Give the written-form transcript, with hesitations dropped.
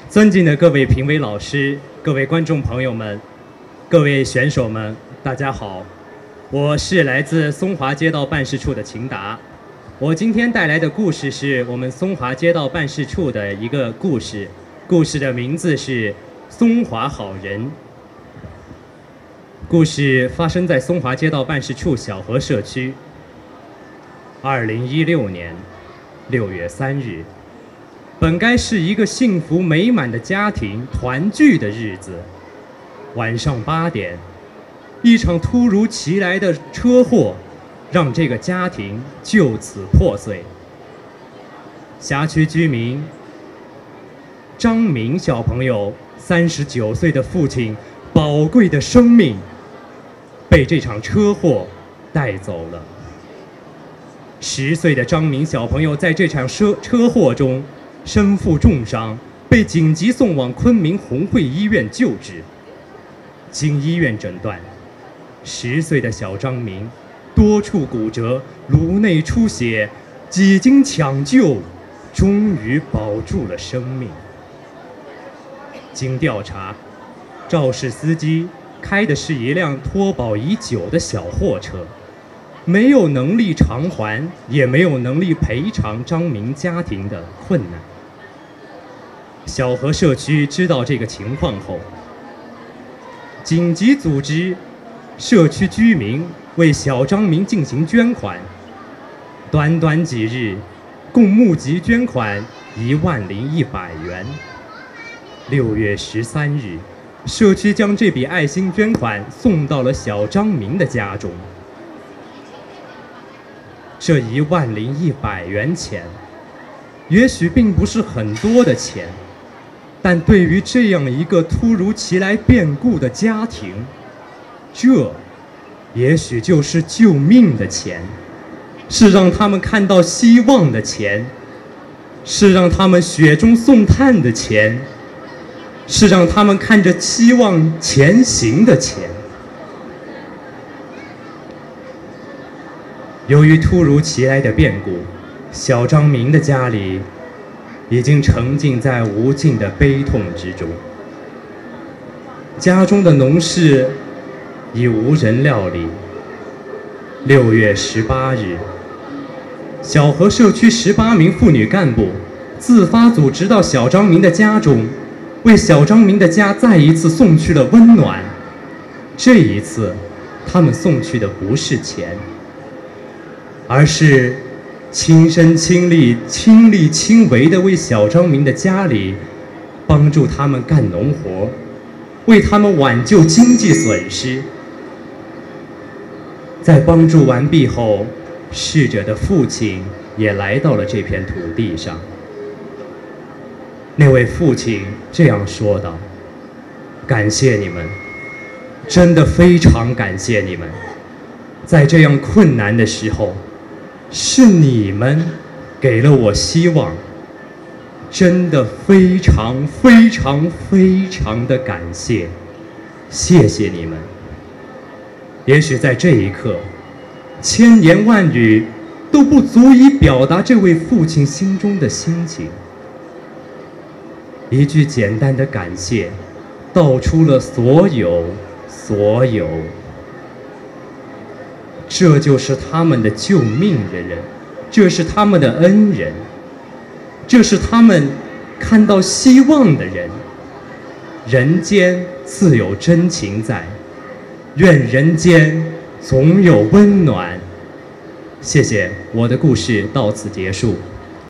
尊敬的各位评委老师、各位观众朋友们、各位选手们，大家好，我是来自松华街道办事处的秦达。我今天带来的故事是我们松华街道办事处的一个故事，故事的名字是《松华好人》。故事发生在松华街道办事处小河社区。2016年6月3日，本该是一个幸福美满的家庭团聚的日子。晚上8点，一场突如其来的车祸让这个家庭就此破碎。辖区居民张明小朋友39岁的父亲宝贵的生命被这场车祸带走了。10岁的张明小朋友在这场车祸中身负重伤，被紧急送往昆明红会医院救治。经医院诊断，10岁的小张明多处骨折，颅内出血，几经抢救，终于保住了生命。经调查，肇事司机开的是一辆脱保已久的小货车，没有能力偿还，也没有能力赔偿张明家庭的困难。小河社区知道这个情况后，紧急组织社区居民为小张明进行捐款，短短几日，共募集捐款10100元。6月13日，社区将这笔爱心捐款送到了小张明的家中。这10100元钱，也许并不是很多的钱，但对于这样一个突如其来变故的家庭，这也许就是救命的钱，是让他们看到希望的钱，是让他们雪中送炭的钱，是让他们看着期望前行的钱。由于突如其来的变故，小张明的家里已经沉浸在无尽的悲痛之中。家中的农事已无人料理。6月18日，小河社区18名妇女干部自发组织到小张明的家中，为小张明的家再一次送去了温暖。这一次，他们送去的不是钱，而是亲身亲力亲为地为小张明的家里帮助他们干农活，为他们挽救经济损失。在帮助完毕后，逝者的父亲也来到了这片土地上。那位父亲这样说道：感谢你们，真的非常感谢你们，在这样困难的时候，是你们给了我希望，真的非常非常非常的感谢，谢谢你们。也许在这一刻，千言万语都不足以表达这位父亲心中的心情。一句简单的感谢，道出了所有。这就是他们的救命的人，这是他们的恩人，这是他们看到希望的人。人间自有真情在，愿人间总有温暖。谢谢，我的故事到此结束。